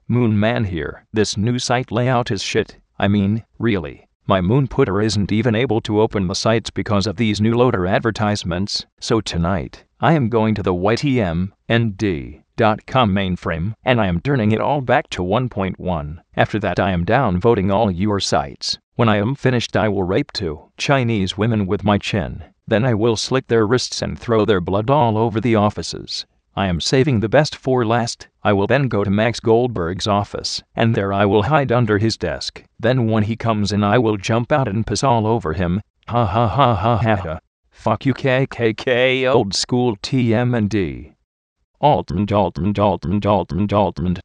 Moon Man here. This new site layout is shit. I mean, really. My Moon Putter isn't even able to open the sites because of these new loader advertisements. So tonight, I am going to the ytmnd.com mainframe and I am turning it all back to 1.1. After that I am downvoting all your sites. When I am finished I will rape 2 Chinese women with my chin. Then I will slit their wrists and throw their blood all over the offices. I am saving the best for last. I will then go to Max Goldberg's office, and there I will hide under his desk. Then when he comes in I will jump out and piss all over him. Ha ha ha ha ha ha. Fuck you KKK old school TMND. Altman.